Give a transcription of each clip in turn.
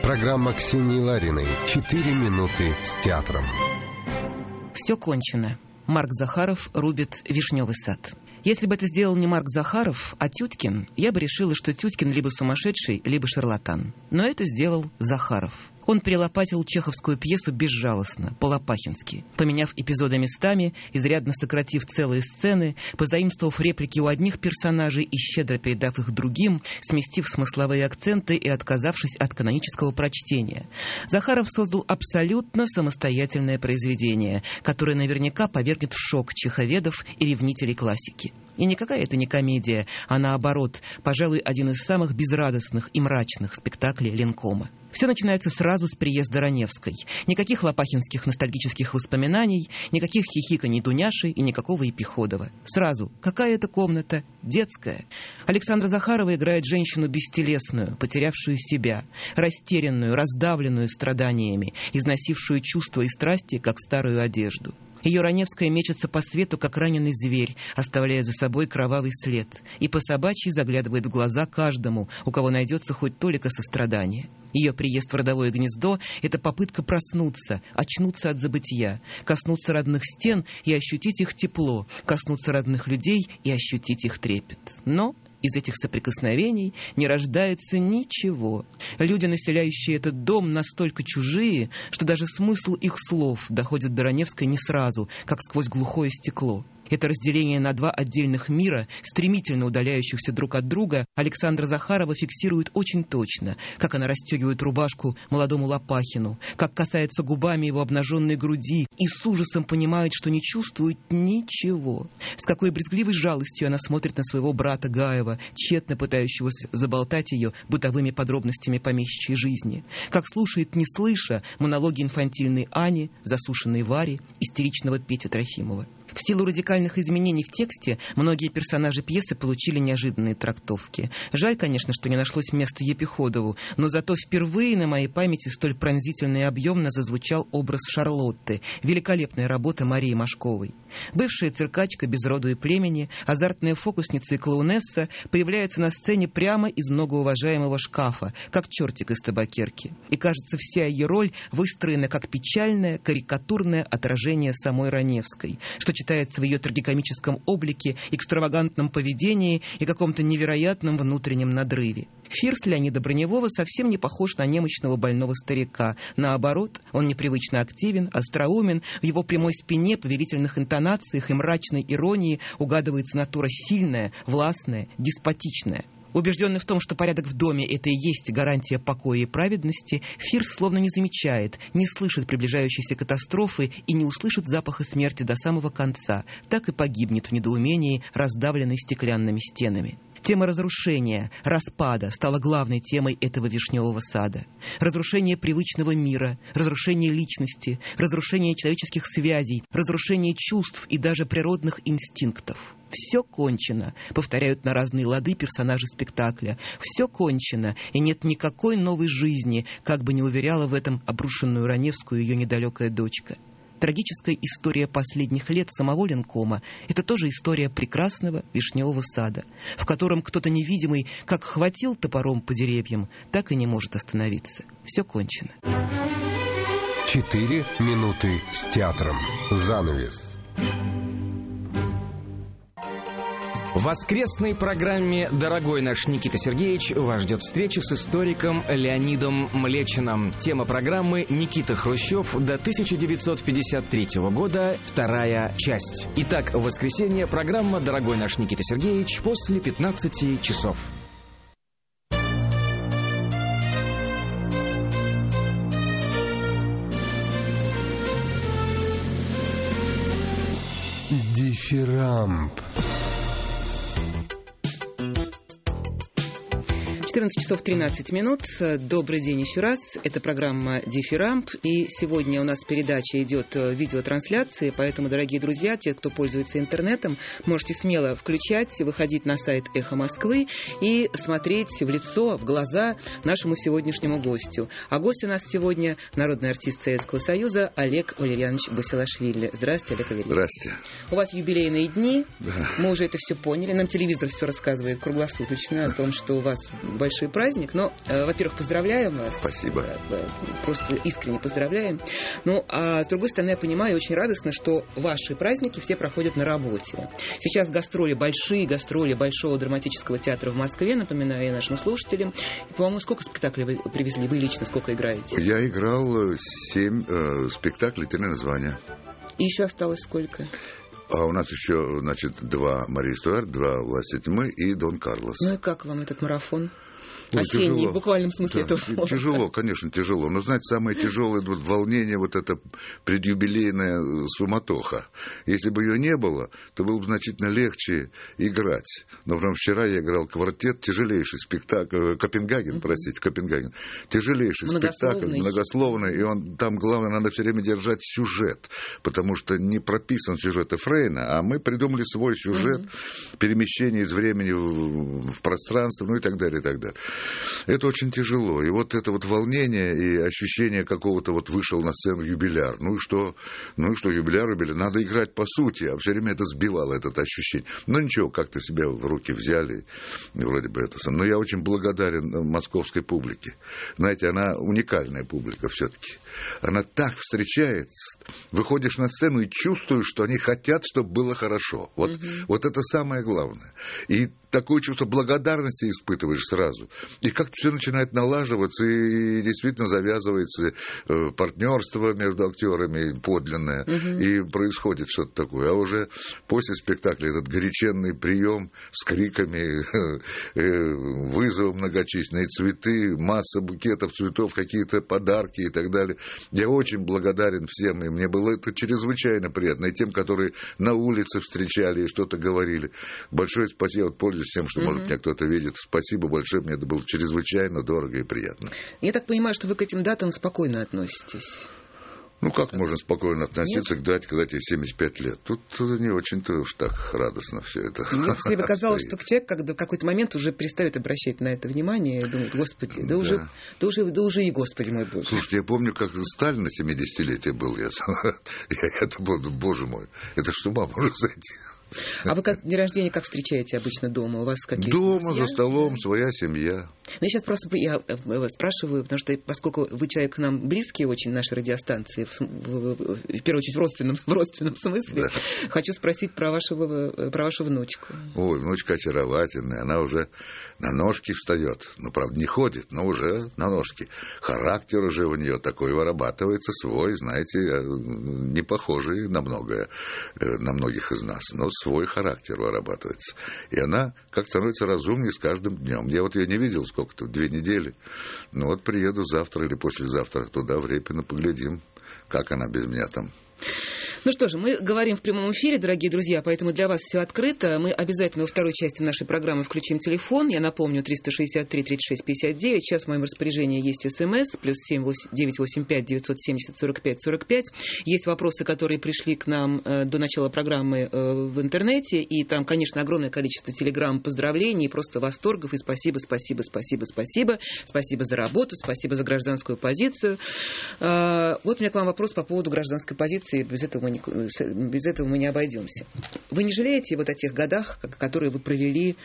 Программа Ксении Лариной «4 минуты с театром». Все кончено. Марк Захаров рубит вишневый сад. Если бы это сделал не Марк Захаров, а Тюткин, я бы решила, что Тюткин либо сумасшедший, либо шарлатан. Но это сделал Захаров. Он перелопатил чеховскую пьесу безжалостно, по-лопахински, поменяв эпизоды местами, изрядно сократив целые сцены, позаимствовав реплики у одних персонажей и щедро передав их другим, сместив смысловые акценты и отказавшись от канонического прочтения. Захаров создал абсолютно самостоятельное произведение, которое наверняка повергнет в шок чеховедов и ревнителей классики. И никакая это не комедия, а наоборот, пожалуй, один из самых безрадостных и мрачных спектаклей Ленкома. Все начинается сразу с приезда Раневской. Никаких лопахинских ностальгических воспоминаний, никаких хихиканий Дуняши и никакого Епиходова. Сразу. Какая это комната? Детская. Александра Захарова играет женщину бестелесную, потерявшую себя, растерянную, раздавленную страданиями, износившую чувства и страсти, как старую одежду. Ее Раневская мечется по свету, как раненый зверь, оставляя за собой кровавый след, и по собачьи заглядывает в глаза каждому, у кого найдется хоть толика сострадания. Ее приезд в родовое гнездо – это попытка проснуться, очнуться от забытия, коснуться родных стен и ощутить их тепло, коснуться родных людей и ощутить их трепет. Но из этих соприкосновений не рождается ничего. Люди, населяющие этот дом, настолько чужие, что даже смысл их слов доходит до Раневской не сразу, как сквозь глухое стекло. Это разделение на два отдельных мира, стремительно удаляющихся друг от друга, Александра Захарова фиксирует очень точно, как она расстегивает рубашку молодому Лопахину, как касается губами его обнаженной груди и с ужасом понимает, что не чувствует ничего. С какой брезгливой жалостью она смотрит на своего брата Гаева, тщетно пытающегося заболтать ее бытовыми подробностями помещичьей жизни, как слушает, не слыша, монологи инфантильной Ани, засушенной Вари, истеричного Пети Трофимова. В силу радикальных изменений в тексте многие персонажи пьесы получили неожиданные трактовки. Жаль, конечно, что не нашлось места Епиходову, но зато впервые на моей памяти столь пронзительно и объемно зазвучал образ Шарлотты, великолепная работа Марии Машковой. Бывшая циркачка без роду и племени, азартная фокусница и клоунесса появляется на сцене прямо из многоуважаемого шкафа, как чертик из табакерки. И, кажется, вся ее роль выстроена как печальное, карикатурное отражение самой Раневской, что читается в ее трагикомическом облике, экстравагантном поведении и каком-то невероятном внутреннем надрыве. Фирс Леонида Броневого совсем не похож на немощного больного старика. Наоборот, он непривычно активен, остроумен, в его прямой спине, повелительных интонациях и мрачной иронии угадывается натура сильная, властная, деспотичная. Убежденный в том, что порядок в доме – это и есть гарантия покоя и праведности, Фирс словно не замечает, не слышит приближающейся катастрофы и не услышит запаха смерти до самого конца, так и погибнет в недоумении, раздавленный стеклянными стенами. Тема разрушения, распада стала главной темой этого вишневого сада. Разрушение привычного мира, разрушение личности, разрушение человеческих связей, разрушение чувств и даже природных инстинктов. Все кончено, повторяют на разные лады персонажи спектакля. Все кончено, и нет никакой новой жизни, как бы ни уверяла в этом обрушенную Раневскую ее недалекая дочка. Трагическая история последних лет самого Ленкома – это тоже история прекрасного вишневого сада, в котором кто-то невидимый как хватил топором по деревьям, так и не может остановиться. Все кончено. 4 минуты с театром. Занавес. В воскресной программе «Дорогой наш Никита Сергеевич» вас ждет встреча с историком Леонидом Млечиным. Тема программы «Никита Хрущев до 1953 года. Вторая часть». Итак, в воскресенье программа «Дорогой наш Никита Сергеевич» после 15 часов. Дифирамб. 14 часов 13 минут. Добрый день еще раз. Это программа «Дифирамб». И сегодня у нас передача идет в видеотрансляции, поэтому, дорогие друзья, те, кто пользуется интернетом, можете смело включать, выходить на сайт «Эхо Москвы» и смотреть в лицо, в глаза нашему сегодняшнему гостю. А гость у нас сегодня народный артист Советского Союза Олег Валерьянович Басилашвили. Здравствуйте, Олег Валерьянович. Здравствуйте. У вас юбилейные дни. Да. Мы уже это все поняли. Нам телевизор все рассказывает круглосуточно о том, что у вас большой праздник. Но, во-первых, поздравляем вас. Спасибо. Просто искренне поздравляем. Ну, а с другой стороны, я понимаю, очень радостно, что ваши праздники все проходят на работе. Сейчас большие гастроли Большого драматического театра в Москве, напоминаю я нашим слушателям. По-моему, сколько спектаклей вы привезли? Вы лично сколько играете? Я играл 7 спектаклей, 3 названия. И еще осталось сколько? А у нас еще, значит, 2 Мария Стюарт, 2 Власти тьмы и Дон Карлос. Ну и как вам этот марафон? Ой, осенний, тяжело. в буквальном смысле этого слова. Тяжело, конечно, тяжело. Но, знаете, самое тяжелое волнение, вот это предюбилейная суматоха. Если бы ее не было, то было бы значительно легче играть. Но вчера я играл квартет, тяжелейший спектакль, Копенгаген. Тяжелейший спектакль, многословный. И там, главное, надо все время держать сюжет, потому что не прописан сюжет Фрейна, а мы придумали свой сюжет, перемещение из времени в пространство, ну и так далее, и так далее. Это очень тяжело. И вот это вот волнение и ощущение какого-то вот вышел на сцену юбиляр. Ну и что юбиляр, надо играть по сути. А все время это сбивало, это ощущение. Но ничего, как-то себя в руки взяли. Вроде бы это сам. Но я очень благодарен московской публике. Знаете, она уникальная публика все-таки. Она так встречает. Выходишь на сцену и чувствуешь, что они хотят, чтобы было хорошо. Вот это самое главное. И такое чувство благодарности испытываешь сразу. И как-то все начинает налаживаться, и действительно завязывается партнерство между актерами подлинное, и происходит что-то такое. А уже после спектакля этот горяченный прием с криками, вызовом многочисленные цветы, масса букетов цветов, какие-то подарки и так далее. Я очень благодарен всем, и мне было это чрезвычайно приятно. И тем, которые на улице встречали и что-то говорили. Большое спасибо, пользуюсь тем, что, может, меня кто-то видит. Спасибо большое, мне это было чрезвычайно дорого и приятно. Я так понимаю, что вы к этим датам спокойно относитесь. Ну, как можно спокойно относиться к дате, когда тебе 75 лет? Тут не очень-то уж так радостно все это. Мне все время казалось, что человек когда в какой-то момент уже перестает обращать на это внимание и думает, господи, да уже и господи мой Боже. Слушайте, я помню, как Сталин на 70-летие был. Это было, боже мой, это ж с ума можно сойти. А вы как день рождения как встречаете обычно дома? У вас какие-то дома, друзья? за столом, своя семья. Я сейчас просто вас спрашиваю, потому что поскольку вы человек к нам близкий очень, нашей радиостанции, в первую очередь в родственном смысле, да. Хочу спросить про вашу внучку. Ой, внучка очаровательная, она уже на ножки встает. Ну, правда, не ходит, но уже на ножки. Характер уже у нее такой вырабатывается, свой, знаете, не похожий на многое, на многих из нас, но свой характер вырабатывается. И она как становится разумнее с каждым днем. Я вот ее не видел сколько-то, 2 недели. Ну вот приеду завтра или послезавтра туда, в Репино, поглядим, как она без меня там. Ну что же, мы говорим в прямом эфире, дорогие друзья, поэтому для вас все открыто. Мы обязательно во второй части нашей программы включим телефон. Я напомню, 363-36-59. Сейчас в моем распоряжении есть СМС, плюс 7-985-970-45-45. Есть вопросы, которые пришли к нам до начала программы в интернете. И там, конечно, огромное количество телеграмм, поздравлений, просто восторгов. И спасибо. Спасибо за работу, спасибо за гражданскую позицию. Вот у меня к вам вопрос по поводу гражданской позиции. Без этого мы не обойдемся. Вы не жалеете вот о тех годах, которые вы провели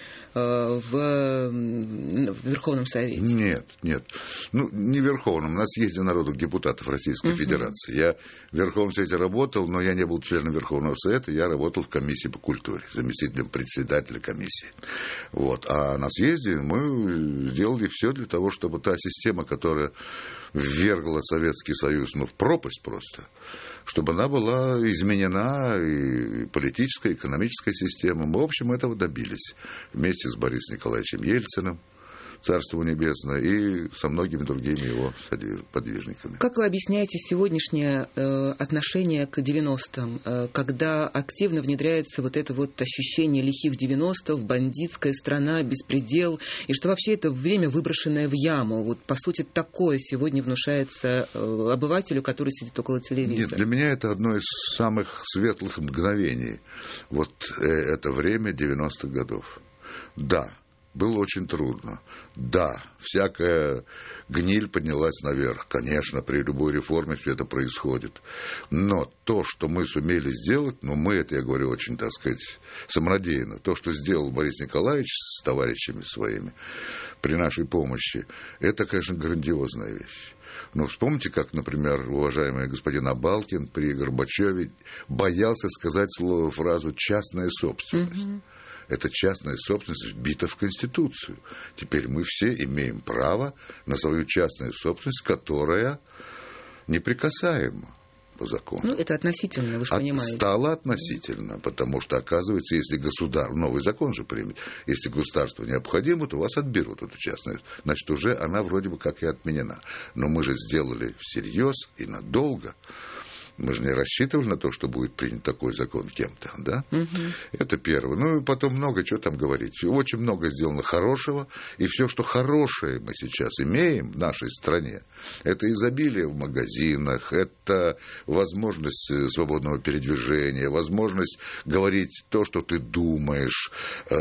в Верховном Совете? Нет. Ну, не в Верховном. У нас съезде народных депутатов Российской Федерации. Я в Верховном Совете работал, но я не был членом Верховного Совета. Я работал в комиссии по культуре, заместителем председателя комиссии. Вот. А на съезде мы сделали все для того, чтобы та система, которая ввергла Советский Союз в пропасть просто, чтобы она была изменена, и политическая, и экономическая система. Мы, в общем, этого добились вместе с Борисом Николаевичем Ельциным, Царство Небесное, и со многими другими его подвижниками. Как вы объясняете сегодняшнее отношение к 90-м, когда активно внедряется вот это вот ощущение лихих 90-х, бандитская страна, беспредел, и что вообще это время, выброшенное в яму? Вот, по сути, такое сегодня внушается обывателю, который сидит около телевизора. Нет, для меня это одно из самых светлых мгновений. Вот это время 90-х годов. Да. Было очень трудно. Да, всякое гниль поднялась наверх. Конечно, при любой реформе все это происходит. Но то, что мы сумели сделать, мы это, я говорю, очень, так сказать, самонадеянно, то, что сделал Борис Николаевич с товарищами своими при нашей помощи, это, конечно, грандиозная вещь. Но вспомните, как, например, уважаемый господин Абалкин при Горбачеве боялся сказать фразу «частная собственность». Эта частная собственность вбита в Конституцию. Теперь мы все имеем право на свою частную собственность, которая неприкасаема по закону. Это относительно, вы же понимаете. Стало относительно, потому что, оказывается, если новый закон же примет, если государству необходимо, то вас отберут эту частную. Значит, уже она вроде бы как и отменена. Но мы же сделали всерьез и надолго. Мы же не рассчитывали на то, что будет принят такой закон кем-то, да? Это первое. И потом много чего там говорить. Очень много сделано хорошего, и все, что хорошее мы сейчас имеем в нашей стране, это изобилие в магазинах, это возможность свободного передвижения, возможность говорить то, что ты думаешь,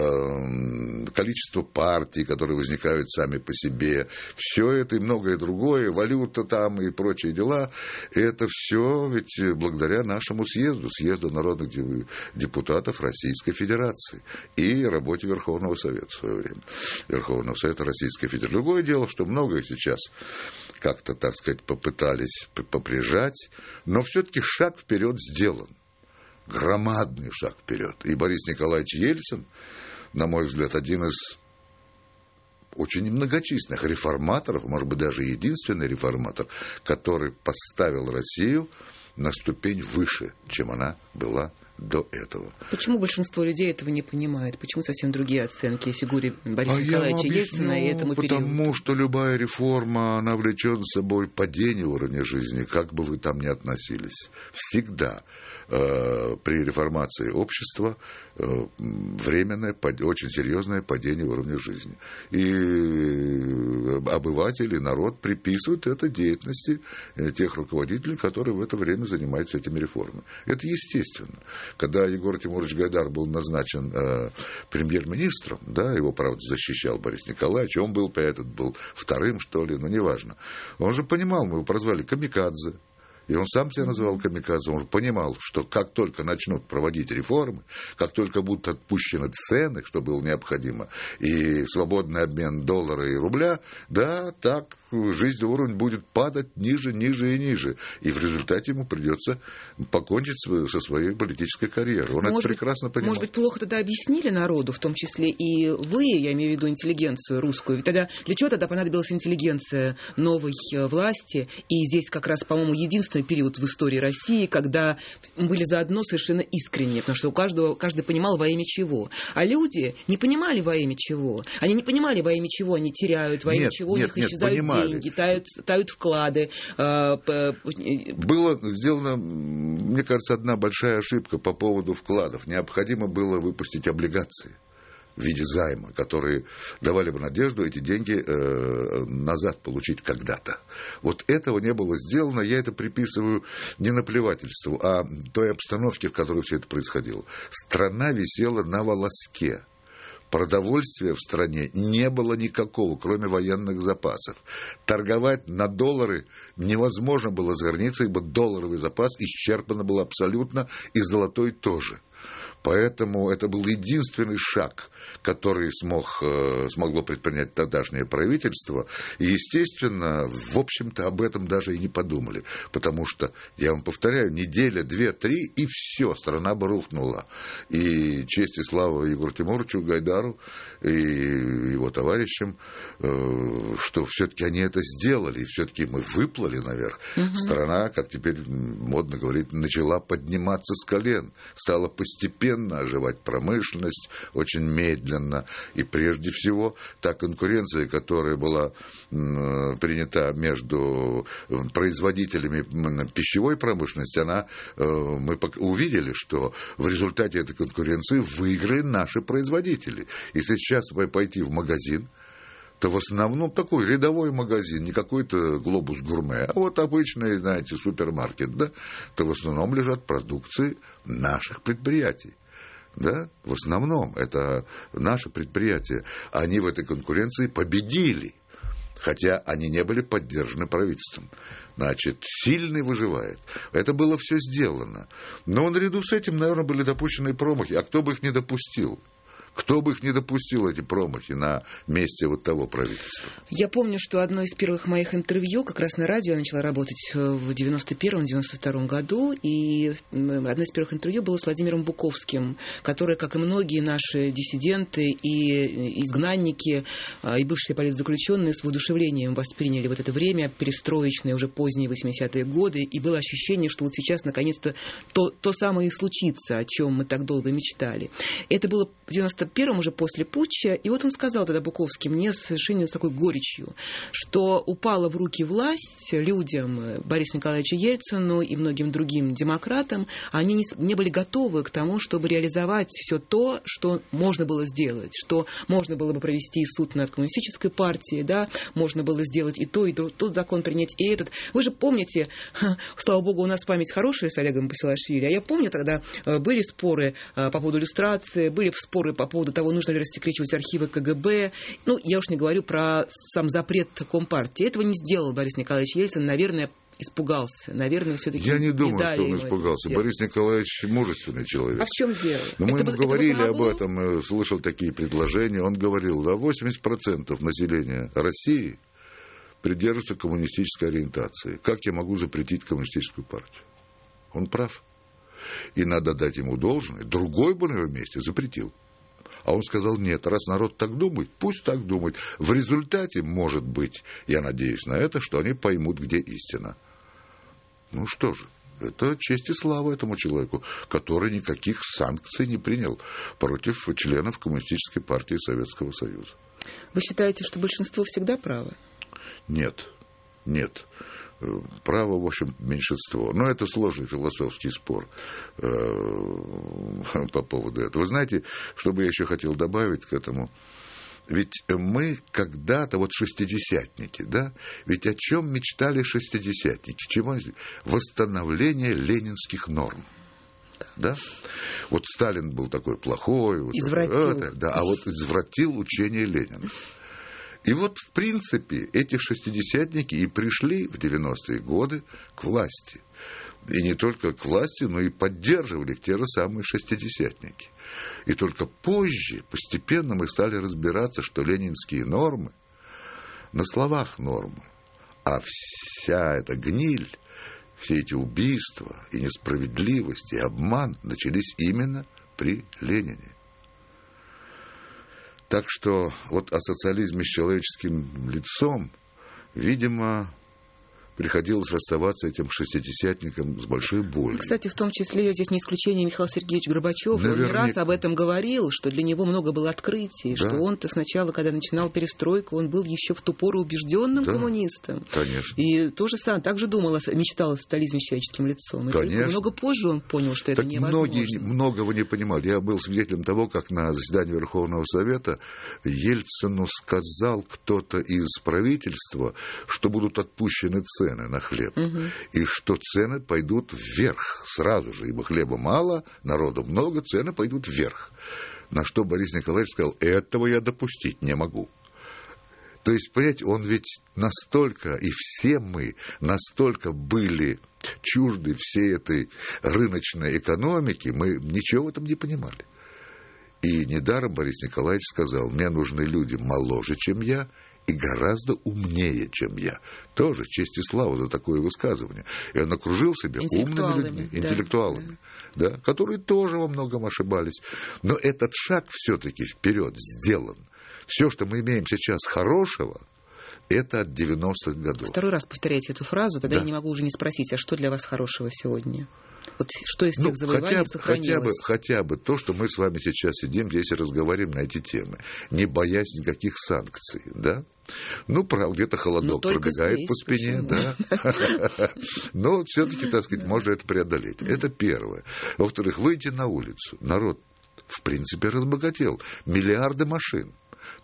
количество партий, которые возникают сами по себе, все это и многое другое, валюта там и прочие дела, это все ведь благодаря нашему съезду народных депутатов Российской Федерации и работе Верховного Совета в свое время, Верховного Совета Российской Федерации. Другое дело, что многое сейчас как-то, так сказать, попытались поприжать, но все-таки шаг вперед сделан, громадный шаг вперед. И Борис Николаевич Ельцин, на мой взгляд, один из очень немногочисленных реформаторов, может быть, даже единственный реформатор, который поставил Россию на ступень выше, чем она была до этого. Почему большинство людей этого не понимает? Почему совсем другие оценки фигуре Бориса Николаевича Ельцина и этому периоду? Потому что любая реформа, она влечет за собой падение уровня жизни, как бы вы там ни относились. Всегда при реформации общества временное, очень серьезное падение уровня жизни. И обыватели, народ приписывают это деятельности тех руководителей, которые в это время занимаются этими реформами. Это естественно. Когда Егор Тимурович Гайдар был назначен премьер-министром, да, его, правда, защищал Борис Николаевич, он был вторым, что ли, но неважно. Он же понимал, мы его прозвали камикадзе. И он сам себя называл камикадзе. Он понимал, что как только начнут проводить реформы, как только будут отпущены цены, что было необходимо, и свободный обмен доллара и рубля, да, так жизненный уровень будет падать ниже, ниже и ниже. И в результате ему придется покончить со своей политической карьерой. Он это прекрасно понимал. Может быть, плохо тогда объяснили народу, в том числе и вы, я имею в виду интеллигенцию русскую. Ведь тогда для чего тогда понадобилась интеллигенция новой власти? И здесь как раз, по-моему, единственный период в истории России, когда были заодно совершенно искренне, потому что каждый понимал, во имя чего. А люди не понимали, во имя чего. Они не понимали, во имя чего они теряют, во имя чего у них исчезают деньги, тают вклады. Было сделано, мне кажется, одна большая ошибка по поводу вкладов. Необходимо было выпустить облигации в виде займа, которые давали бы надежду эти деньги назад получить когда-то. Вот этого не было сделано. Я это приписываю не наплевательству, а той обстановке, в которой все это происходило. Страна висела на волоске. Продовольствия в стране не было никакого, кроме военных запасов. Торговать на доллары невозможно было за границей, ибо долларовый запас исчерпан был абсолютно, и золотой тоже. Поэтому это был единственный шаг, который смогло предпринять тогдашнее правительство. И, естественно, в общем-то, об этом даже и не подумали. Потому что, я вам повторяю, неделя, 2-3, и все, страна бы рухнула. И честь и слава Егору Тимуровичу Гайдару и его товарищам, что все-таки они это сделали, и все-таки мы выплыли наверх. Страна, как теперь модно говорить, начала подниматься с колен, стала постепенно оживать промышленность, очень медленно. И прежде всего, та конкуренция, которая была принята между производителями пищевой промышленности, мы увидели, что в результате этой конкуренции выиграли наши производители. Если сейчас пойти в магазин, то в основном такой рядовой магазин, не какой-то глобус гурме, а вот обычный, знаете, супермаркет, да, то в основном лежат продукции наших предприятий. Да, в основном это наши предприятия. Они в этой конкуренции победили. хотя они не были поддержаны правительством. Значит, сильный выживает. Это было все сделано. Но наряду с этим, наверное, были допущены промахи. А кто бы их не допустил? Кто бы их не допустил, эти промахи, на месте вот того правительства? Я помню, что одно из первых моих интервью, как раз на радио я начала работать в 91-92 году, и одно из первых интервью было с Владимиром Буковским, который, как и многие наши диссиденты и изгнанники, и бывшие политзаключенные, с воодушевлением восприняли вот это время, перестроечное, уже поздние 80-е годы, и было ощущение, что вот сейчас, наконец-то, то самое и случится, о чем мы так долго мечтали. Это было в 91-м, уже после путча, и вот он сказал тогда, Буковский, мне совершенно с такой горечью, что упала в руки власть людям, Борису Николаевичу Ельцину и многим другим демократам, они не были готовы к тому, чтобы реализовать все то, что можно было сделать, что можно было бы провести суд над коммунистической партией, да, можно было сделать и тот закон принять, и этот. Вы же помните, слава богу, у нас память хорошая с Олегом Басилашвили, а я помню, тогда были споры по поводу иллюстрации, были споры по поводу того, нужно ли рассекречивать архивы КГБ. Ну, я уж не говорю про сам запрет Компартии. Этого не сделал Борис Николаевич Ельцин, наверное, испугался. Наверное, все-таки я не думаю, что он испугался. Борис Николаевич мужественный человек. А в чем дело? Но мы ему говорили об этом, слышал такие предложения. Он говорил, да, 80% населения России придерживаются коммунистической ориентации. Как я могу запретить коммунистическую партию? Он прав. И надо дать ему должное. Другой бы на его месте запретил. А он сказал, нет, раз народ так думает, пусть так думает. В результате, может быть, я надеюсь на это, что они поймут, где истина. Ну что же, это честь и слава этому человеку, который никаких санкций не принял против членов Коммунистической партии Советского Союза. Вы считаете, что большинство всегда право? Нет. Право, в общем, меньшинство. Но это сложный философский спор по поводу этого. Вы знаете, что бы я еще хотел добавить к этому? Ведь мы когда-то, вот шестидесятники, да, ведь о чем мечтали шестидесятники? Чего? Восстановление ленинских норм. Да? Вот Сталин был такой плохой. Вот извратил. А вот извратил учение Ленина. И вот, в принципе, эти шестидесятники и пришли в 90-е годы к власти. И не только к власти, но и поддерживали их те же самые шестидесятники. И только позже, постепенно мы стали разбираться, что ленинские нормы, на словах нормы, а вся эта гниль, все эти убийства и несправедливость, и обман начались именно при Ленине. Так что вот о социализме с человеческим лицом, видимо, приходилось расставаться этим шестидесятникам с большой болью. Кстати, в том числе, здесь не исключение Михаил Сергеевич Горбачев. Он не раз об этом говорил, что для него много было открытий, да. Что он-то сначала, когда начинал перестройку, он был еще в ту пору убежденным коммунистом. Конечно. И то же самое, также мечтал о социализме с человеческим лицом. И только много позже он понял, что это невозможно. Многие многого не понимали. Я был свидетелем того, как на заседании Верховного Совета Ельцину сказал кто-то из правительства, что будут отпущены цены на хлеб, и что цены пойдут вверх сразу же, ибо хлеба мало, народу много, цены пойдут вверх. На что Борис Николаевич сказал, этого я допустить не могу. То есть, понимаете, он ведь настолько, и все мы настолько были чужды всей этой рыночной экономики, мы ничего в этом не понимали. И недаром Борис Николаевич сказал, мне нужны люди моложе, чем я, и гораздо умнее, чем я. Тоже честь и слава за такое высказывание. И он окружил себя умными людьми, интеллектуалами, да, которые тоже во многом ошибались. Но этот шаг все-таки вперед сделан. Все, что мы имеем сейчас хорошего, это от 90-х годов. Второй раз повторяйте эту фразу, тогда я не могу уже не спросить, а что для вас хорошего сегодня? Вот что из тех завоеваний сохранилось? Хотя бы то, что мы с вами сейчас сидим здесь и разговариваем на эти темы, не боясь никаких санкций, да? Ну, правда, где-то холодок пробегает здесь, по спине, да. Но все-таки, так сказать, можно это преодолеть. Это первое. Во-вторых, выйти на улицу. Народ, в принципе, разбогател. Миллиарды машин.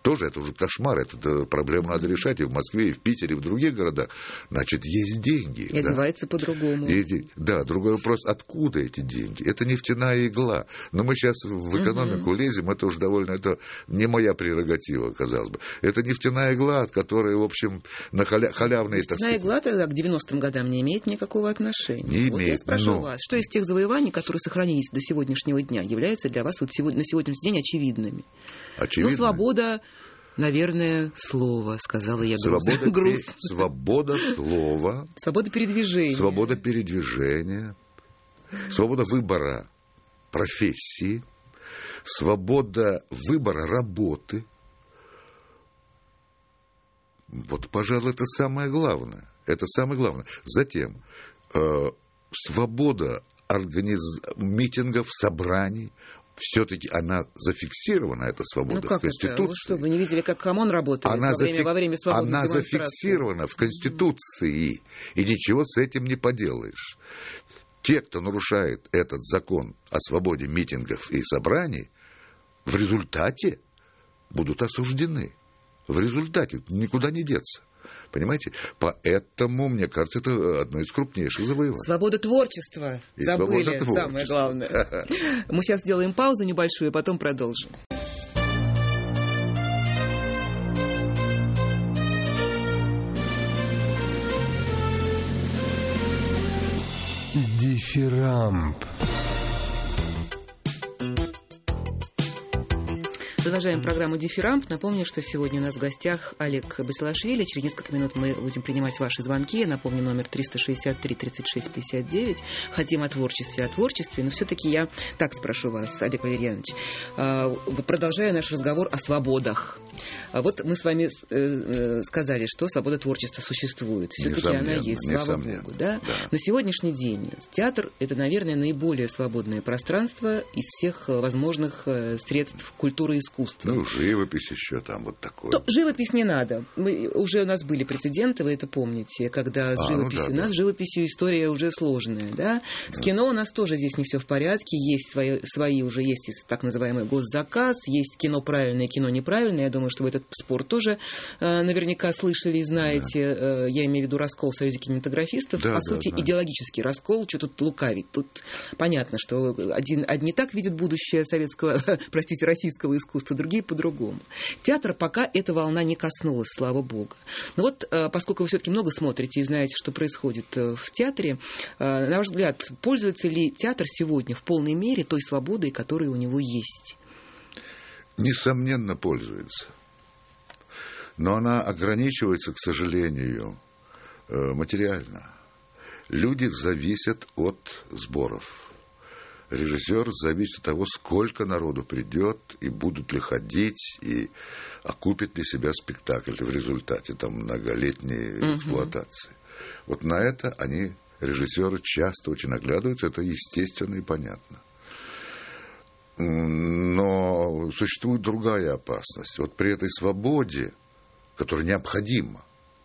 Тоже это уже кошмар, это проблему надо решать и в Москве, и в Питере, и в других городах. Значит, есть деньги. И одевается по-другому. Да, другой вопрос, откуда эти деньги? Это нефтяная игла. Но мы сейчас в экономику лезем, это уже довольно, это не моя прерогатива, казалось бы. Это нефтяная игла, от которой, в общем, на халявные... Нефтяная игла тогда к 90-м годам не имеет никакого отношения. Не вот имеет, я спрашиваю вас, что из тех завоеваний, которые сохранились до сегодняшнего дня, являются для вас вот на сегодняшний день очевидными? Очевидно. Ну, свобода, наверное, слова, сказала я грустно. Свобода слова. Свобода передвижения. Свобода передвижения. Свобода выбора профессии. Свобода выбора работы. Вот, пожалуй, это самое главное. Это самое главное. Затем, свобода митингов, собраний. Все-таки она зафиксирована, эта свобода, в Конституции. Это? Вы что, вы не видели, как ОМОН работает во время свободной демонстрации? Она зафиксирована в Конституции, и ничего с этим не поделаешь. Те, кто нарушает этот закон о свободе митингов и собраний, в результате будут осуждены. В результате никуда не деться. Понимаете? Поэтому, мне кажется, это одно из крупнейших завоеваний. Свобода творчества. Забыли самое главное. Мы сейчас сделаем паузу небольшую, а потом продолжим. Дифирамб. Продолжаем программу «Дифирамб». Напомню, что сегодня у нас в гостях Олег Басилашвили. Через несколько минут мы будем принимать ваши звонки. Я напомню, номер 363-36-59. Хотим о творчестве. Но все-таки я так спрошу вас, Олег Валерьянович. Продолжая наш разговор о свободах. Вот мы с вами сказали, что свобода творчества существует. Все-таки она есть, слава богу. Да? На сегодняшний день театр – это, наверное, наиболее свободное пространство из всех возможных средств культуры и искусства. Ну, живопись еще там вот такое. Живопись не надо. Уже у нас были прецеденты, вы это помните, когда с живописью... У нас с живописью история уже сложная. Да? С кино у нас тоже здесь не все в порядке. Есть свои уже есть так называемый госзаказ, есть кино правильное, кино неправильное. Я думаю, что вы этот спор тоже наверняка слышали и знаете. Я имею в виду раскол в Союзе кинематографистов. По сути, идеологический раскол. Что тут лукавить? Тут понятно, что одни так видят будущее советского, российского искусства, другие по-другому. Театра пока эта волна не коснулась, слава богу. Но вот, поскольку вы все-таки много смотрите и знаете, что происходит в театре, на ваш взгляд, пользуется ли театр сегодня в полной мере той свободой, которая у него есть? Несомненно, пользуется. Но она ограничивается, к сожалению, материально. Люди зависят от сборов. Режиссер зависит от того, сколько народу придет, и будут ли ходить, и окупит ли себя спектакль в результате там, многолетней эксплуатации. Вот на это режиссеры, часто очень оглядываются, это естественно и понятно. Но существует другая опасность. Вот при этой свободе, которая необходима,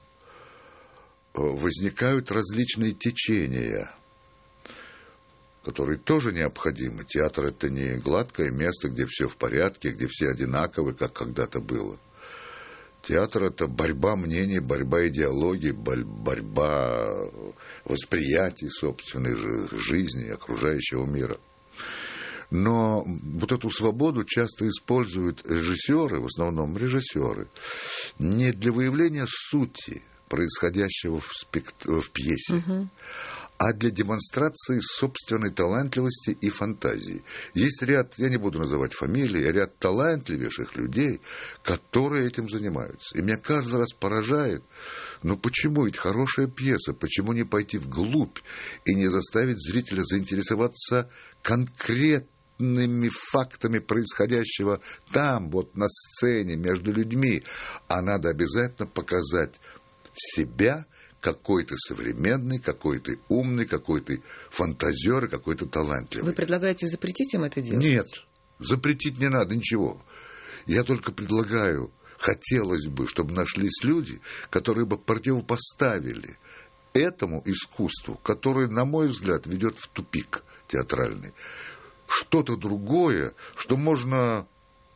возникают различные течения, которые тоже необходимы. Театр – это не гладкое место, где все в порядке, где все одинаковы, как когда-то было. Театр – это борьба мнений, борьба идеологий, борьба восприятий собственной жизни, окружающего мира. Но вот эту свободу часто используют режиссеры, в основном режиссеры, не для выявления сути происходящего в пьесе, а для демонстрации собственной талантливости и фантазии. Есть ряд, я не буду называть фамилии, ряд талантливейших людей, которые этим занимаются. И меня каждый раз поражает, почему ведь хорошая пьеса, почему не пойти вглубь и не заставить зрителя заинтересоваться конкретными фактами происходящего там, вот на сцене, между людьми, а надо обязательно показать себя, какой ты современный, какой ты умный, какой ты фантазер, какой ты талантливый. Вы предлагаете запретить им это делать? Нет, запретить не надо ничего. Я только предлагаю, хотелось бы, чтобы нашлись люди, которые бы противопоставили этому искусству, которое, на мой взгляд, ведет в тупик театральный, что-то другое, что можно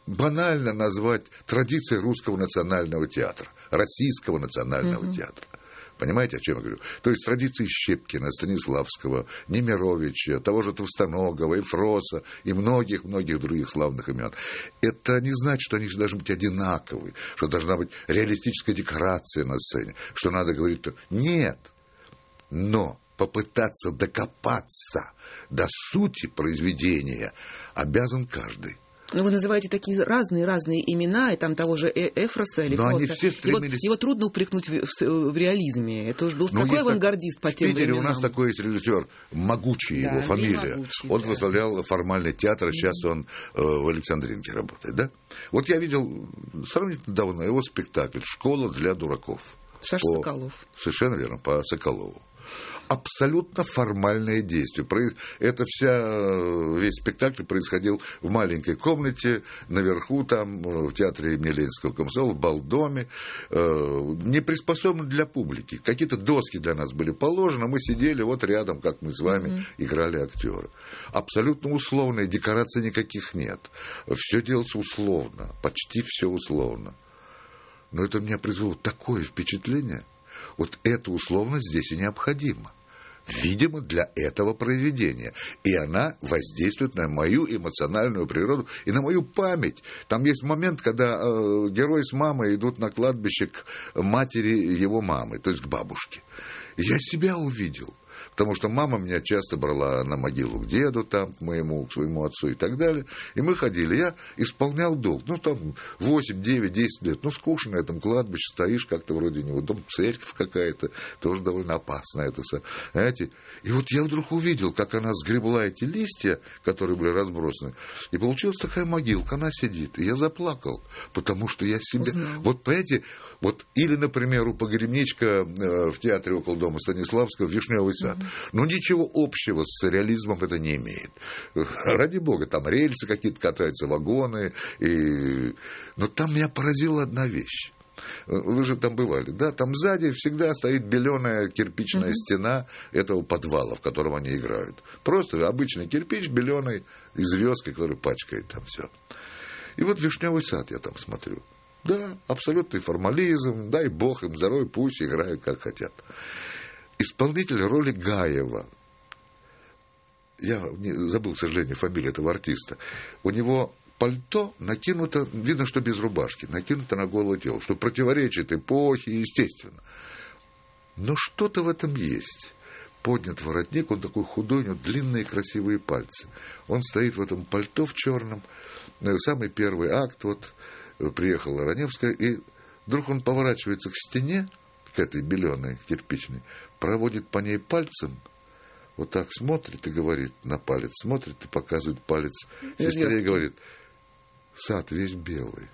банально назвать традицией русского национального театра, российского национального театра. Понимаете, о чем я говорю? То есть традиции Щепкина, Станиславского, Немировича, того же Товстоногова, Ефроса и многих-многих других славных имен. Это не значит, что они должны быть одинаковы, что должна быть реалистическая декорация на сцене, что надо говорить... Нет. Но попытаться докопаться до сути произведения обязан каждый. Ну, вы называете такие разные имена, и там того же Эфроса или Фроса. Они все стремились... Его трудно упрекнуть в реализме. Это уж был такой авангардист по тем временам. В Питере у нас такой есть режиссер, Могучий его фамилия. Могучий, он возглавлял формальный театр, сейчас он в Александринке работает. Да? Вот я видел сравнительно давно его спектакль «Школа для дураков». Саша Соколов. Совершенно верно, по Соколову. Абсолютно формальное действие. Весь спектакль происходил в маленькой комнате, наверху, там, в театре имени Ленинского комсомола, в Балдоме, не приспособлен для публики. Какие-то доски для нас были положены, мы сидели вот рядом, как мы с вами играли актеры. Абсолютно условные, декораций никаких нет. Все делается условно, почти все условно. Но это меня произвело такое впечатление. Вот эта условность здесь и необходима. Видимо, для этого произведения. И она воздействует на мою эмоциональную природу и на мою память. Там есть момент, когда герой с мамой идут на кладбище к матери его мамы, то есть к бабушке. И я себя увидел. Потому что мама меня часто брала на могилу к деду, там, к своему отцу и так далее. И мы ходили. Я исполнял долг. Ну, там, 8, 9, 10 лет. Ну, скучно на этом кладбище. Стоишь как-то вроде него. Дом, церковь какая-то. Тоже довольно опасно это. Знаете? И вот я вдруг увидел, как она сгребла эти листья, которые были разбросаны. И получилась такая могилка. Она сидит. И я заплакал. Потому что я себе... Узнал. Вот, понимаете, вот, или, например, у Погребничка в театре около дома Станиславского «Вишневый сад». Но ничего общего с реализмом это не имеет. Ради бога, там рельсы какие-то катаются, вагоны. Но там меня поразила одна вещь. Вы же там бывали, да? Там сзади всегда стоит беленая кирпичная стена этого подвала, в котором они играют. Просто обычный кирпич беленый и звездкой, который пачкает там все. И вот «Вишневый сад» я там смотрю. Да, абсолютный формализм, дай бог им здоровья, пусть играют как хотят. Исполнитель роли Гаева, я забыл, к сожалению, фамилию этого артиста, у него пальто накинуто, видно, что без рубашки, накинуто на голое тело, что противоречит эпохе, естественно. Но что-то в этом есть. Поднят воротник, он такой худой, у него длинные красивые пальцы. Он стоит в этом пальто в черном, самый первый акт, вот приехала Раневская, и вдруг он поворачивается к стене, к этой беленой, кирпичной, проводит по ней пальцем, вот так смотрит и говорит на палец, смотрит и показывает палец сестре и говорит: сад весь белый.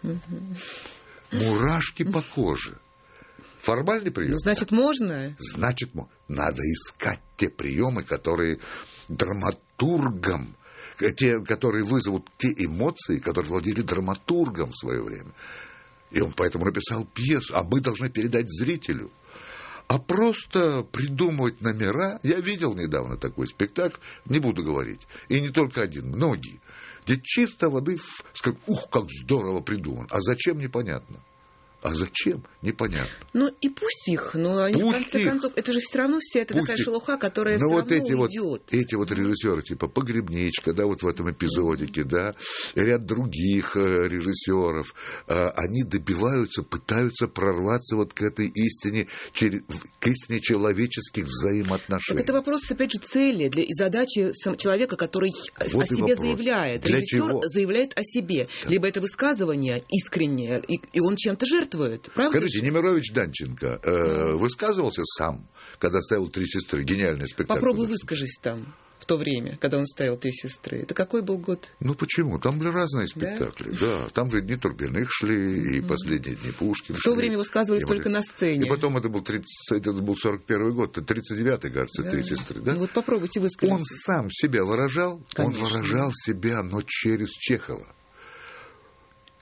Мурашки по коже. Формальный прием. Ну, значит, можно? Значит, надо искать те приемы, которые драматургам, те, которые вызовут те эмоции, которые владели драматургом в свое время. И он поэтому написал пьесу, а мы должны передать зрителю. А просто придумывать номера... Я видел недавно такой спектакль, не буду говорить. И не только один, многие. Где чисто воды... Скажут, ух, как здорово придуман. А зачем, непонятно. А зачем? Непонятно. Ну и пусть их, но они в конце концов, это же все равно вся эта такая шелуха, которая все равно уйдет. Эти вот режиссеры, типа Погребничка, да, вот в этом эпизодике, да, ряд других режиссеров, они добиваются, пытаются прорваться вот к этой истине, к истине человеческих взаимоотношений. Так это вопрос, опять же, цели и задачи человека, который вот о себе заявляет. Режиссер заявляет о себе. Да. Либо это высказывание искреннее, и он чем-то жертвует. Правда? Скажите, Немирович Данченко высказывался сам, когда ставил «Три сестры»? Гениальный спектакль. Попробуй выскажись там, в то время, когда он ставил «Три сестры». Это какой был год? Ну, почему? Там были разные спектакли. Да? Там же «Дни Турбиных» шли, и «Последние дни Пушкина». В то время высказывались только на сцене. И потом это был 41 год, 39-й, кажется, да. «Три сестры». Да? Ну, вот попробуйте высказаться. Он сам себя выражал. Конечно. Он выражал себя, но через Чехова.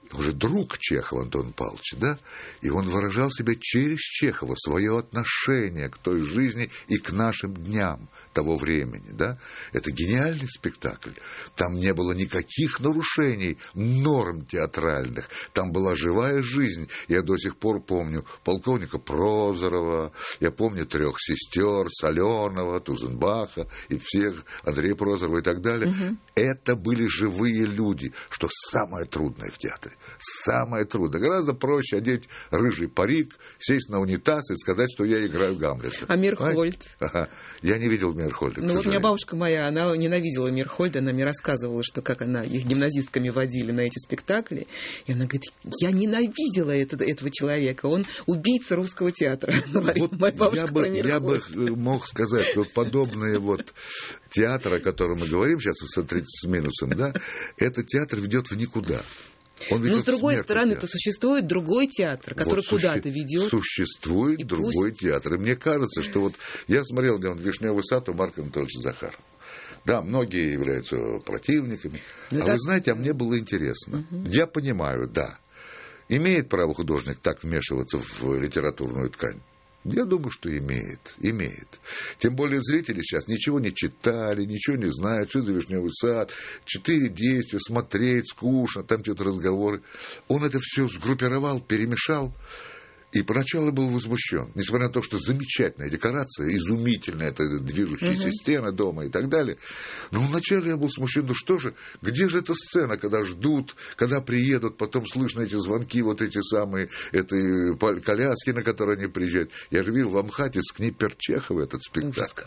уже друг Чехова Антона Павловича, да, и он выражал себя через Чехова, свое отношение к той жизни и к нашим дням того времени, да. Это гениальный спектакль. Там не было никаких нарушений норм театральных. Там была живая жизнь. Я до сих пор помню полковника Прозорова, я помню 3 сестер, Соленова, Тузенбаха и всех, Андрея Прозорова и так далее. Это были живые люди, что самое трудное в театре. Самое трудное. Гораздо проще одеть рыжий парик, сесть на унитаз и сказать, что я играю Гамлета. А Мирхольд? Ага. Я не видел Мирхольда. Ну вот у меня бабушка моя, она ненавидела Мирхольда, она мне рассказывала, что как она их гимназистками водили на эти спектакли. И она говорит, я ненавидела этого человека, он убийца русского театра. Вот я бы мог сказать, что подобные вот театры, о котором мы говорим сейчас, с 30 с минусом, да, этот театр ведет в никуда. Но с другой стороны, то существует другой театр, который вот куда-то ведет. Существует другой театр. И мне кажется, что вот я смотрел «Вишневый сад» у Марка Анатольевича Захарова. Да, многие являются противниками. Вы знаете, а мне было интересно. Я понимаю, да, имеет право художник так вмешиваться в литературную ткань? Я думаю, что имеет. Тем более зрители сейчас ничего не читали, ничего не знают, что за «Вишневый сад», 4 действия, смотреть скучно, там что-то разговоры. Он это все сгруппировал, перемешал. И поначалу был возмущен, несмотря на то, что замечательная декорация, изумительная эта движущаяся стена дома и так далее. Но вначале я был смущен, ну что же, где же эта сцена, когда ждут, когда приедут, потом слышно эти звонки, вот эти самые, этой коляски, на которые они приезжают. Я же видел в Амхате Скнипер Чехова этот спектакль.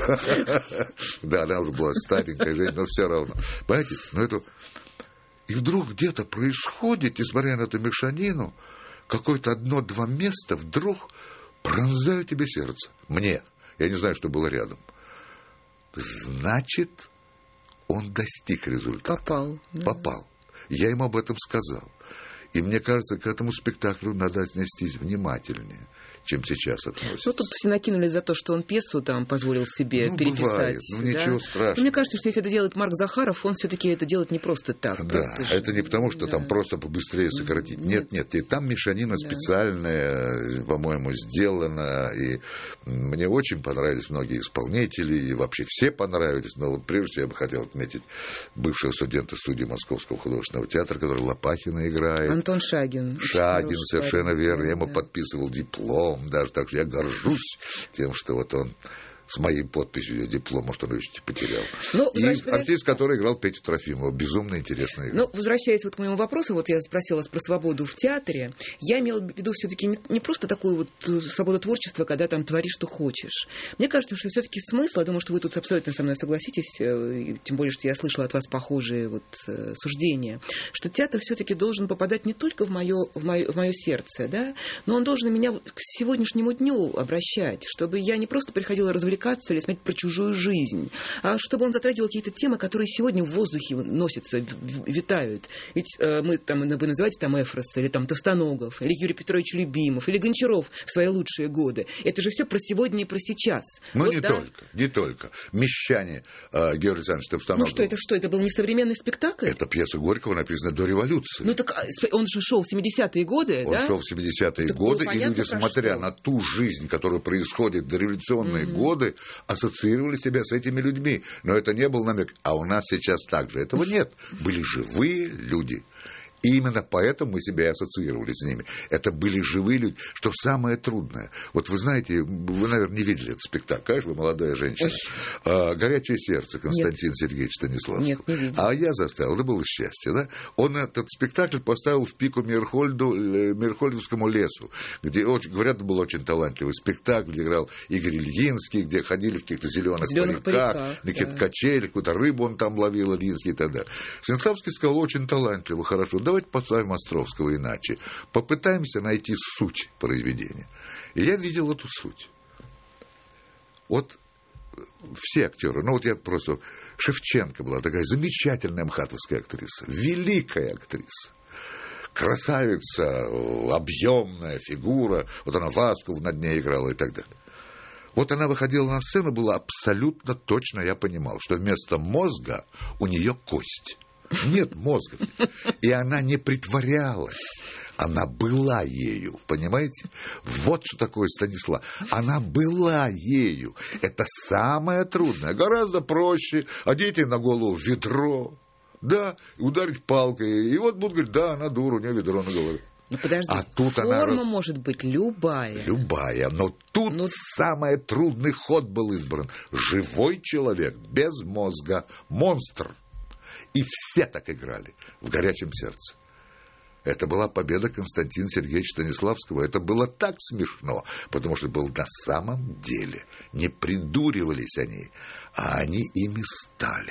Да, она уже была старенькая женщина, но все равно. Понимаете, но это... И вдруг где-то происходит, несмотря на эту мешанину, какое-то 1-2 места вдруг пронзают тебе сердце. Мне. Я не знаю, что было рядом. Значит, он достиг результата. Попал. Я ему об этом сказал. И мне кажется, к этому спектаклю надо отнестись внимательнее, чем сейчас относятся. Ну, тут все накинулись за то, что он пьесу там позволил себе переписать. Бывает. Ничего страшного. Но мне кажется, что если это делает Марк Захаров, он все-таки это делает не просто так. Да, это не потому, что там просто побыстрее сократить. Нет. И там мешанина специальная, по-моему, сделана. И мне очень понравились многие исполнители, и вообще все понравились. Но вот прежде всего я бы хотел отметить бывшего студента студии Московского художественного театра, который Лопахина играет. Антон Шагин. Шагин, совершенно верно. Я ему подписывал диплом. Даже так что я горжусь тем, что вот он с моей подписью диплом, может, он ее потерял. И артист, который играл Петю Трофимова. Безумно интересная игра. Ну, возвращаясь вот к моему вопросу, вот я спросила вас про свободу в театре. Я имела в виду все-таки не просто такую вот свободу творчества, когда там творишь, что хочешь. Мне кажется, что все-таки смысл, я думаю, что вы тут абсолютно со мной согласитесь, тем более, что я слышала от вас похожие вот суждения, что театр все-таки должен попадать не только в мое сердце, да, но он должен меня к сегодняшнему дню обращать, чтобы я не просто приходила развлекаться или смотреть про чужую жизнь, а чтобы он затрагивал какие-то темы, которые сегодня в воздухе носятся, витают. Ведь вы называете там Эфроса, или там Товстоногов, или Юрий Петрович Любимов, или Гончаров в свои лучшие годы. Это же все про сегодня и про сейчас. Ну, вот, не только. «Мещане» Георгий Александрович Товстоногов. Ну, что это был не современный спектакль? Это пьеса Горького, написанная до революции. Ну, так он же шел в 70-е годы, Он шел в 70-е годы, и люди, смотря на ту жизнь, которая происходит в дореволюционные годы, ассоциировали себя с этими людьми. Но это не был намек. А у нас сейчас так же. Этого нет. Были живые люди. И именно поэтому мы себя и ассоциировали с ними. Это были живые люди, что самое трудное. Вот вы знаете, вы, наверное, не видели этот спектакль. Конечно, вы молодая женщина. «Горячее сердце» Константин Сергеевич Станиславский. Нет, не видел. А я заставил. Это было счастье, да? Он этот спектакль поставил в пику Мирхольдовскому лесу, где, говорят, был очень талантливый спектакль, где играл Игорь Ильинский, где ходили в каких-то зеленых париках, на каких-то качелях, какую-то рыбу он там ловил, Ильинский и так далее. Станиславский сказал, очень талантливо, хорошо. Давайте поставим Островского иначе. Попытаемся найти суть произведения. И я видел эту суть. Вот все актеры, ну вот я просто... Шевченко была такая замечательная мхатовская актриса, великая актриса. Красавица, объемная фигура. Вот она Васку на дне играла и так далее. Вот она выходила на сцену, было абсолютно точно, я понимал, что вместо мозга у нее кость. Нет мозга. И она не притворялась. Она была ею, понимаете? Вот что такое Станислав. Она была ею. Это самое трудное. Гораздо проще одеть ей на голову ведро, да, ударить палкой. И вот будут говорить, да, она дура, у нее ведро на голове. Ну, подожди, а тут форма может быть любая. Любая, но тут самый трудный ход был избран. Живой человек, без мозга, монстр. И все так играли в «Горячем сердце». Это была победа Константина Сергеевича Станиславского. Это было так смешно, потому что было на самом деле. Не придуривались они, а они ими стали.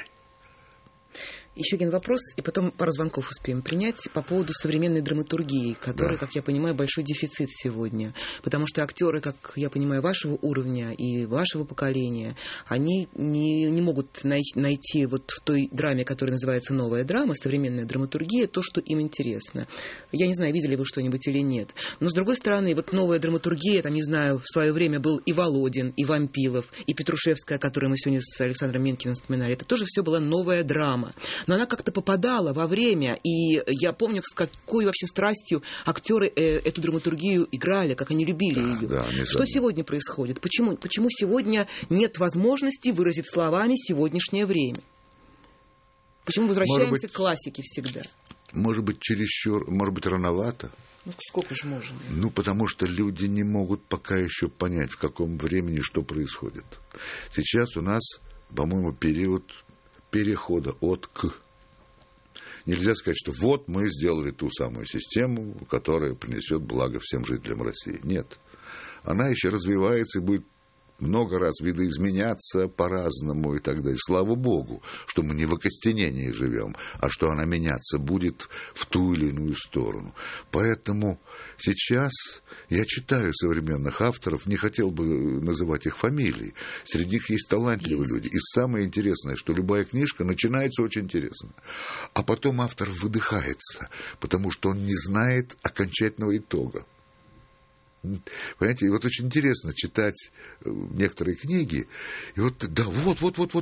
Еще один вопрос, и потом пару звонков успеем принять по поводу современной драматургии, которая, как я понимаю, большой дефицит сегодня. Потому что актеры, как я понимаю, вашего уровня и вашего поколения, они не могут найти вот в той драме, которая называется «Новая драма», современная драматургия, то, что им интересно. Я не знаю, видели вы что-нибудь или нет. Но, с другой стороны, вот новая драматургия, там, не знаю, в свое время был и Володин, и Вампилов, и Петрушевская, которую мы сегодня с Александром Менкиным вспоминали. Это тоже все была новая драма. Но она как-то попадала во время, и я помню, с какой вообще страстью актеры эту драматургию играли, как они любили ее. Да, что сегодня происходит? Почему сегодня нет возможности выразить словами сегодняшнее время? Почему возвращаемся к классике всегда? Может быть, чересчур, может быть, рановато. Ну, сколько же можно? Ну, потому что люди не могут пока еще понять, в каком времени что происходит. Сейчас у нас, по-моему, период перехода от к. Нельзя сказать, что вот мы сделали ту самую систему, которая принесет благо всем жителям России. Нет. Она еще развивается и будет много раз видоизменяться по-разному и так далее. Слава Богу, что мы не в окостенении живем, а что она меняться будет в ту или иную сторону. Поэтому сейчас я читаю современных авторов, не хотел бы называть их фамилии. Среди них есть талантливые люди. И самое интересное, что любая книжка начинается очень интересно. А потом автор выдыхается, потому что он не знает окончательного итога. Понимаете, и вот очень интересно читать некоторые книги, и вот, да, вот,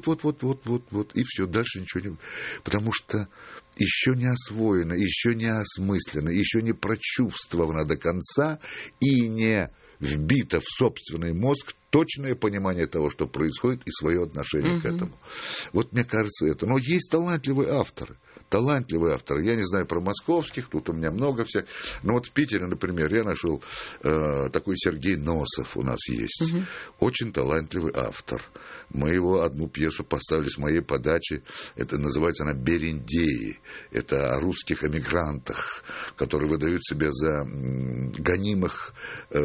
и все, дальше ничего не... Потому что еще не освоено, еще не осмысленно, еще не прочувствовано до конца и не вбито в собственный мозг точное понимание того, что происходит, и свое отношение к этому. Вот мне кажется это. Но есть талантливые авторы. Я не знаю про московских, тут у меня много всех. Но вот в Питере, например, я нашел такой Сергей Носов у нас есть. Очень талантливый автор. Мы его одну пьесу поставили с моей подачи. Это называется она «Берендеи». Это о русских эмигрантах, которые выдают себя за гонимых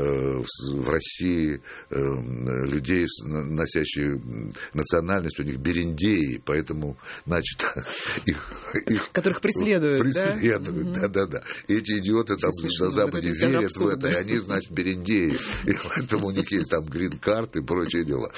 в России людей, носящих национальность, у них берендеи, поэтому, значит, их которых преследуют, да? И эти идиоты там на Западе верят в это, и они, значит, берендеи. И поэтому у них есть там грин-карт и прочие дела.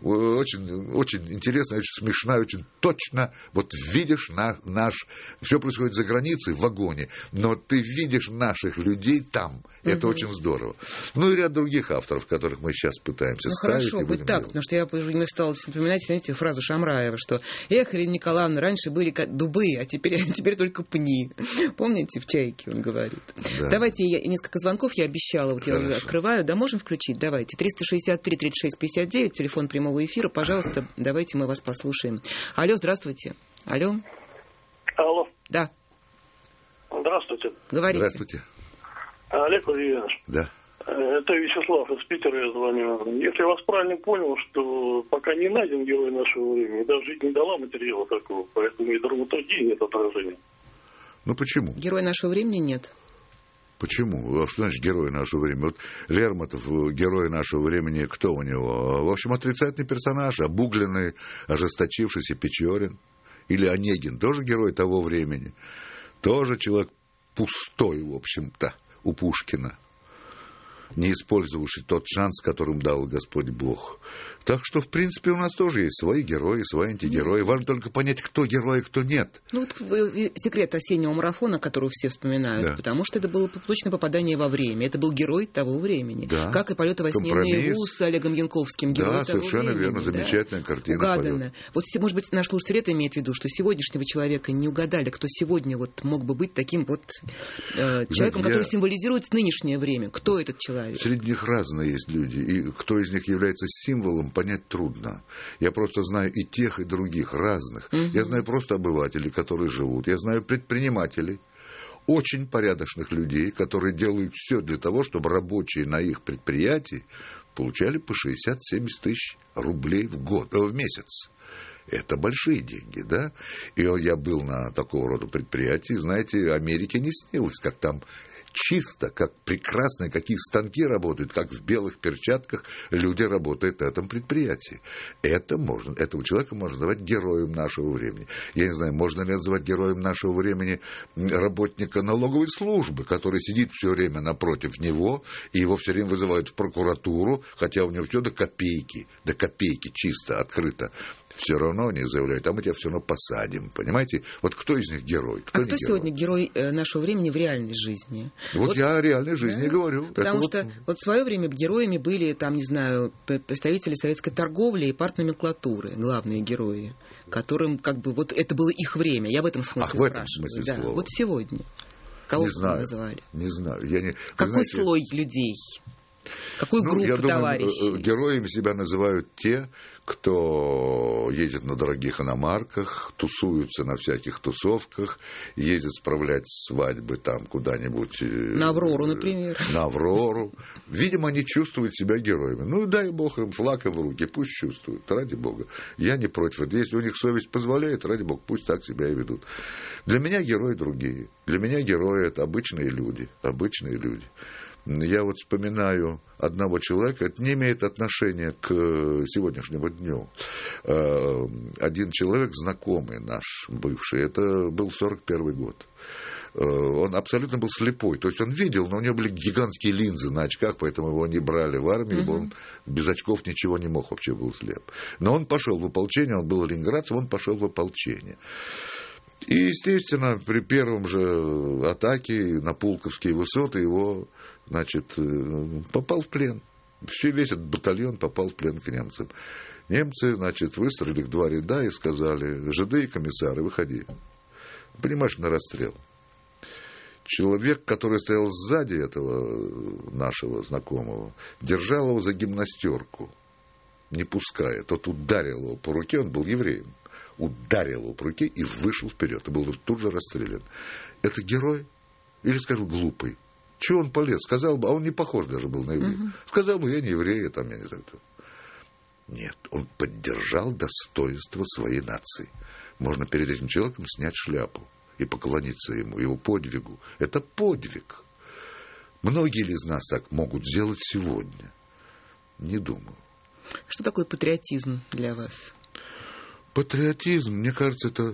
Очень интересно, очень смешно, очень точно. Вот видишь все происходит за границей, в вагоне, но ты видишь наших людей там. Это очень здорово. Ну и ряд других авторов, которых мы сейчас пытаемся ставить. Хорошо, быть так, потому что я не стала вспоминать, знаете, фразу Шамраева, что «Эх, Ирина Николаевна, раньше были дубы, а теперь только пни». Помните, в «Чайке» он говорит. Да. Давайте, несколько звонков я обещала, вот я открываю. Да, можем включить? Давайте. 363-36-59, телефон прямого эфира. Пожалуйста, давайте мы вас послушаем. Алло, здравствуйте. Алло. Да. Здравствуйте. Говорите. Здравствуйте. Олег Владимирович. Да. Это Вячеслав из Питера, я звоню. Если я вас правильно понял, что пока не найден герой нашего времени, даже жизнь не дала материала такого, поэтому и драматургии нет отражения. Ну почему? Герой нашего времени нет. Почему? Что значит герой нашего времени? Вот Лермонтов, герой нашего времени, кто у него? В общем, отрицательный персонаж, обугленный, ожесточившийся Печорин. Или Онегин, тоже герой того времени. Тоже человек пустой, в общем-то, у Пушкина, не использовавший тот шанс, которым дал Господь Бог. Так что, в принципе, у нас тоже есть свои герои, свои антигерои. Важно только понять, кто герой, кто нет. Ну, вот секрет осеннего марафона, который все вспоминают, да. Потому что это было точно попадание во время. Это был герой того времени. Да. Как и «Полеты во сне наяву» с Олегом Янковским. Да, совершенно верно. Замечательная картина. Угадано. Вот, может быть, наш слушатель это имеет в виду, что сегодняшнего человека не угадали, кто сегодня вот мог бы быть таким вот человеком, который символизирует нынешнее время. Кто этот человек? Среди них разные есть люди. И кто из них является символом, понять трудно. Я просто знаю и тех, и других, разных. Я знаю просто обывателей, которые живут. Я знаю предпринимателей, очень порядочных людей, которые делают все для того, чтобы рабочие на их предприятии получали по 60-70 тысяч рублей в месяц. Это большие деньги, да? И я был на такого рода предприятии, знаете, Америке не снилось, как там чисто, как прекрасно, какие станки работают, как в белых перчатках люди работают на этом предприятии. Этого человека можно называть героем нашего времени. Я не знаю, можно ли называть героем нашего времени работника налоговой службы, который сидит все время напротив него, и его все время вызывают в прокуратуру, хотя у него все до копейки чисто, открыто. Все равно они заявляют, а мы тебя все равно посадим, понимаете? Вот кто из них герой? Кто сегодня герой нашего времени в реальной жизни? Вот я о реальной жизни говорю. Потому что вот в свое время героями были, там, не знаю, представители советской торговли и партноменклатуры, главные герои, которым как бы вот это было их время. Я в этом смысле спрашиваю. В этом смысле слова. Вот сегодня. Кого не знаю, назвали? Не знаю. Какой слой людей? Какую группу товарищей? Думаю, героями себя называют те, кто ездит на дорогих иномарках, тусуются на всяких тусовках, ездит справлять свадьбы там куда-нибудь. На Аврору, например. На Аврору. Видимо, они чувствуют себя героями. Ну, дай Бог им флаг в руки, пусть чувствуют, ради Бога. Я не против. Если у них совесть позволяет, ради Бога, пусть так себя и ведут. Для меня герои другие. Для меня герои – это обычные люди. Обычные люди. Я вот вспоминаю одного человека, это не имеет отношения к сегодняшнему дню. Один человек, знакомый наш, бывший, это был 41 год. Он абсолютно был слепой, то есть он видел, но у него были гигантские линзы на очках, поэтому его не брали в армию, он без очков ничего не мог, вообще был слеп. Но он пошел в ополчение, он был ленинградцем, он пошел в ополчение. И, естественно, при первом же атаке на Пулковские высоты его, значит, попал в плен. Весь этот батальон попал в плен к немцам. Немцы, значит, выстроили в 2 ряда и сказали: жиды и комиссары, выходи. Понимаешь, на расстрел. Человек, который стоял сзади этого нашего знакомого, держал его за гимнастерку, не пуская. Тот ударил его по руке, он был евреем. Ударил его по руке и вышел вперед. И был тут же расстрелян. Это герой? Или, скажу, глупый? Чего он полез? Сказал бы, а он не похож даже был на еврея. Сказал бы, я не еврей, я там, я не знаю кто. Нет, он поддержал достоинство своей нации. Можно перед этим человеком снять шляпу и поклониться ему, его подвигу. Это подвиг. Многие ли из нас так могут сделать сегодня? Не думаю. Что такое патриотизм для вас? Патриотизм, мне кажется, это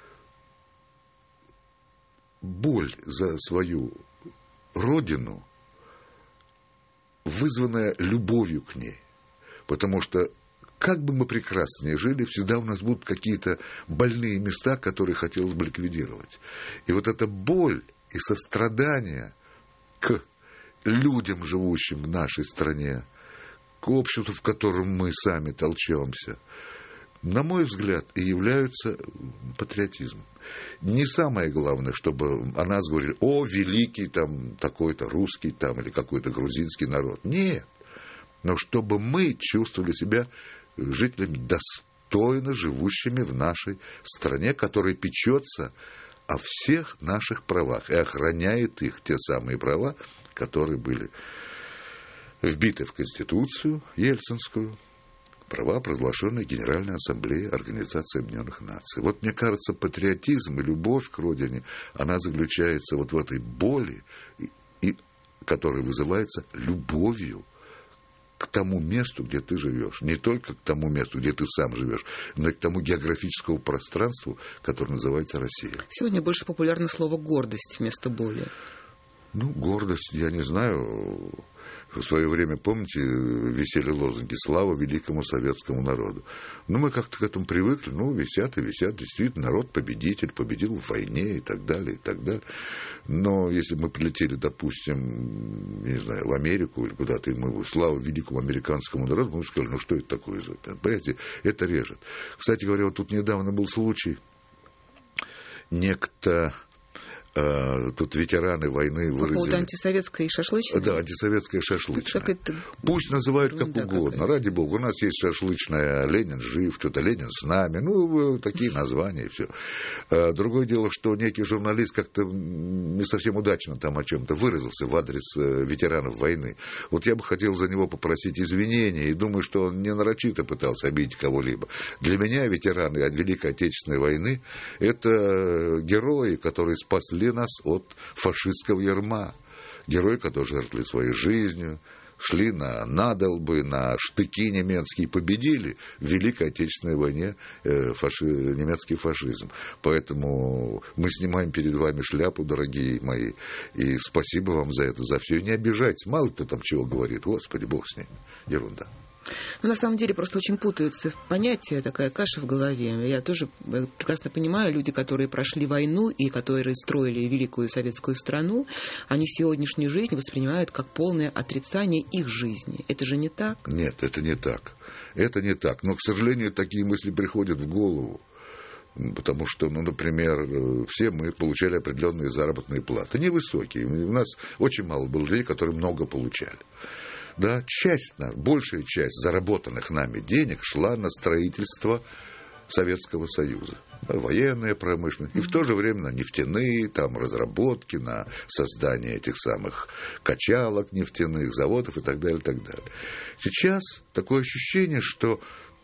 боль за свою родину, вызванная любовью к ней. Потому что, как бы мы прекрасно ни жили, всегда у нас будут какие-то больные места, которые хотелось бы ликвидировать. И вот эта боль и сострадание к людям, живущим в нашей стране, к обществу, в котором мы сами толчемся, на мой взгляд, и являются патриотизмом. Не самое главное, чтобы о нас говорили: о, великий там такой-то русский там или какой-то грузинский народ. Нет. Но чтобы мы чувствовали себя жителями, достойно живущими в нашей стране, которая печется о всех наших правах и охраняет их, те самые права, которые были вбиты в Конституцию Ельцинскую, права, провозглашенные Генеральной Ассамблеей Организации Объединенных Наций. Вот, мне кажется, патриотизм и любовь к родине, она заключается вот в этой боли, которая вызывается любовью к тому месту, где ты живешь. Не только к тому месту, где ты сам живешь, но и к тому географическому пространству, которое называется Россия. Сегодня больше популярно слово «гордость» вместо боли. Ну, гордость, я не знаю. В свое время, помните, висели лозунги «Слава великому советскому народу». Но мы как-то к этому привыкли, висят и висят. Действительно, народ победитель, победил в войне и так далее, и так далее. Но если мы прилетели, допустим, не знаю, в Америку или куда-то, и мы «Слава великому американскому народу», мы сказали, что это такое? Понимаете, это режет. Кстати говоря, вот тут недавно был случай, некто... Тут ветераны войны выразили... По поводу антисоветской шашлычной? Да, антисоветская шашлычная. Пусть называют как угодно. Ради бога, у нас есть шашлычная «Ленин жив», что-то «Ленин с нами». Такие названия и все. Другое дело, что некий журналист как-то не совсем удачно там о чем-то выразился в адрес ветеранов войны. Вот я бы хотел за него попросить извинения, и думаю, что он не нарочито пытался обидеть кого-либо. Для меня ветераны от Великой Отечественной войны – это герои, которые спасли нас от фашистского ярма. Герои, которые жертвовали своей жизнью, шли на надолбы, на штыки немецкие, победили в Великой Отечественной войне немецкий фашизм. Поэтому мы снимаем перед вами шляпу, дорогие мои, и спасибо вам за это, за все. И не обижайтесь, мало кто там чего говорит, Господи, Бог с ним, ерунда. На самом деле просто очень путаются понятия, такая каша в голове. Я тоже прекрасно понимаю, люди, которые прошли войну и которые строили великую советскую страну, они сегодняшнюю жизнь воспринимают как полное отрицание их жизни. Это же не так? Нет, это не так. Это не так. Но, к сожалению, такие мысли приходят в голову. Потому что, например, все мы получали определенные заработные платы. Невысокие. У нас очень мало было людей, которые много получали. Да, большая часть заработанных нами денег шла на строительство Советского Союза. Военная промышленность. И в то же время на нефтяные там, разработки, на создание этих самых качалок нефтяных, заводов и так далее, и так далее. Сейчас такое ощущение, что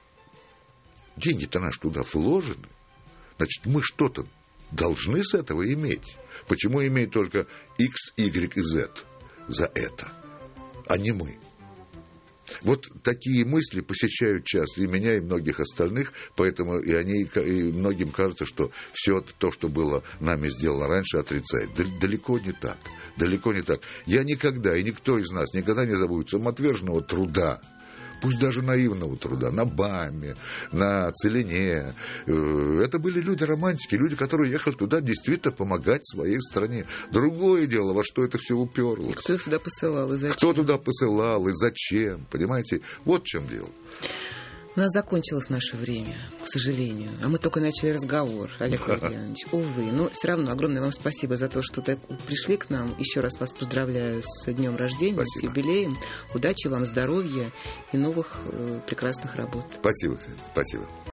деньги-то наши туда вложены. Значит, мы что-то должны с этого иметь. Почему иметь только X, Y и Z за это, а не мы? Вот такие мысли посещают часто и меня, и многих остальных, поэтому и многим кажется, что все то, что было нами сделано раньше, отрицает. Далеко не так. Далеко не так. Я никогда, и никто из нас никогда не забудет самоотверженного труда, пусть даже наивного труда, на БАМе, на Целине. Это были люди-романтики, люди, которые ехали туда действительно помогать своей стране. Другое дело, во что это все уперлось. Кто их туда посылал и зачем? Кто туда посылал и зачем, понимаете? Вот в чем дело. У нас закончилось наше время, к сожалению. А мы только начали разговор, Олег Владимирович. Увы. Но все равно огромное вам спасибо за то, что пришли к нам. Еще раз вас поздравляю с днем рождения, спасибо. С юбилеем. Удачи вам, здоровья и новых прекрасных работ. Спасибо, спасибо.